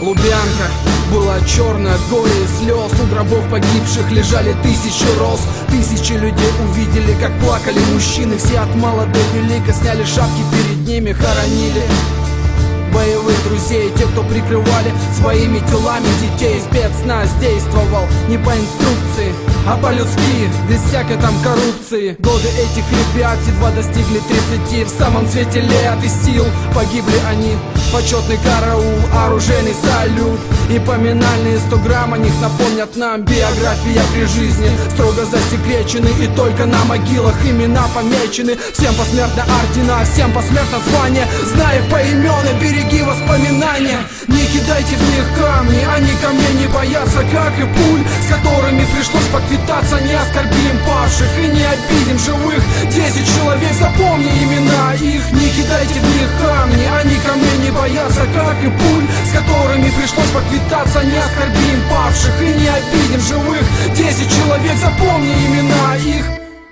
Лубянка была черная от горя и слез. У гробов погибших лежали тысячи роз. Тысячи людей увидели, как плакали мужчины. Все от мала до велика сняли шапки, перед ними хоронили боевых друзей, те, кто прикрывали своими телами детей. Спецназ действовал не по инструкции, а по-людски, без всякой там коррупции. Годы этих ребят едва достигли 30. В самом цвете лет и сил погибли они. Почетный караул, оружейный салют и поминальные 100 грамм о них напомнят нам. Биография при жизни строго засекречены, и только на могилах имена помечены. Всем посмертно ордена, всем посмертно звания. Знай их поименно, береги воспоминания. Не кидайте в них камни, они ко мне не боятся, как и пуль, с которыми пришлось поквитаться. Не оскорбим павших и не обидим живых. 10 человек, запомни имена их. Не кидайте в них камни, они ко мне не боятся, как и пуль, с которыми пришлось поквитаться. Не оскорбим павших и не обидим живых. 10 человек, запомни имена их.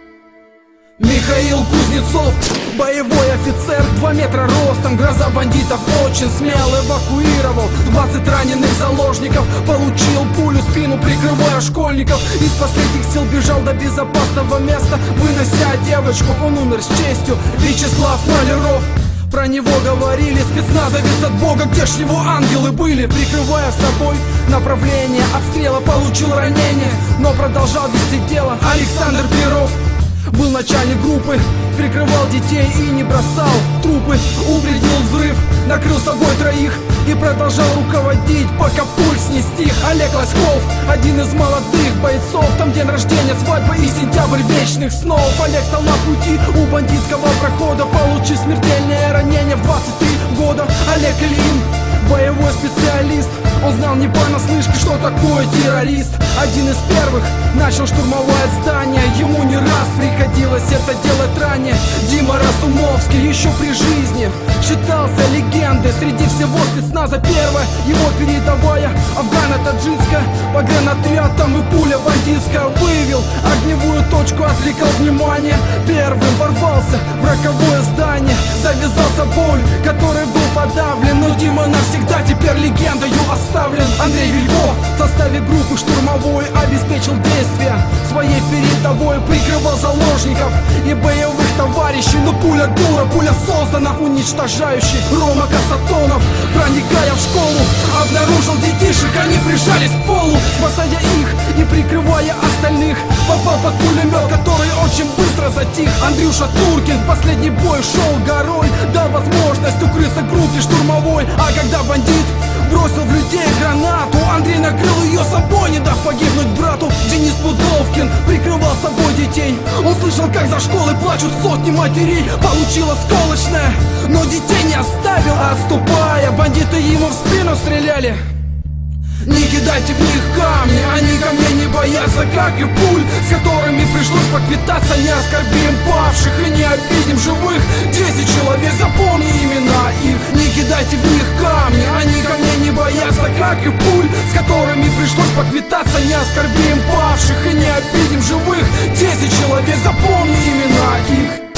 Михаил Кузнецов, боевой офицер, 2 метра ростом, гроза бандитов, очень смело эвакуировал 20 раненых заложников. Получил пулю в спину, прикрывая школьников. Из последних сил бежал до безопасного места, вынося девочку, он умер с честью. Вячеслав Маляров, про него говорили, спецназовец от Бога, где ж его ангелы были? Прикрывая собой направление обстрела, получил ранение, но продолжал вести дело. Александр Перов был начальник группы, прикрывал детей и не бросал трупы. Упредил взрыв, накрыл собой 3 и продолжал руководить, пока пульс не стих. Олег Лоськов, один из молодых бойцов, там день рождения, свадьба и сентябрь вечных снов. Олег стал на пути у бандитского прохода, получив смертельное ранение в 23 года. Олег Ильин, боевой специалист, он знал не понаслышке, что такое террорист. Один из первых начал штурмовать здание, ему не раз приходилось это делать ранее. Дима Разумовский еще при жизни считался легендой среди всего спецназа. Первая его передовая, афгано-таджикская, погранотряд, там и пуля бандитская. Выявил огневую точку, отвлекал внимание. Первым ворвался в роковое здание, завязался бой, который был подавлен. Но Дима навсегда теперь легендою оставлен. Андрей Вилько в составе группы штурмовой обеспечил действия своей передовой, прикрывал заложников и боевых товарищей. Но пуля дура, пуля создана уничтожающей. Рома Касатонов, проникая в школу, обнаружил детишек, они прижались к полу. Спасая их и прикрывая остальных, попал под пулемет, который очень быстро затих. Андрюша Туркин в последний бой шел горой, дал возможность укрыться группе штурмовой. А когда бандит бросил в людей гранату, Андрей накрыл ее собой, не дав погибнуть брату. Денис Пудовкин прикрывал собой детей, он слышал, как за школой плачут сотни матерей. Получил осколочное, но детей не оставил, а отступая, бандиты ему в спину стреляли. Не кидайте в них камни, они ко мне не боятся, как и пуль, с которыми пришлось поквитаться. Не оскорбим павших и не обидим живых. 10 человек, запомни имена их. Не кидайте в них камни, они ко мне не боятся, как и пуль, с которыми пришлось поквитаться. Не оскорбим павших и не обидим живых. 10 человек, запомни имена их.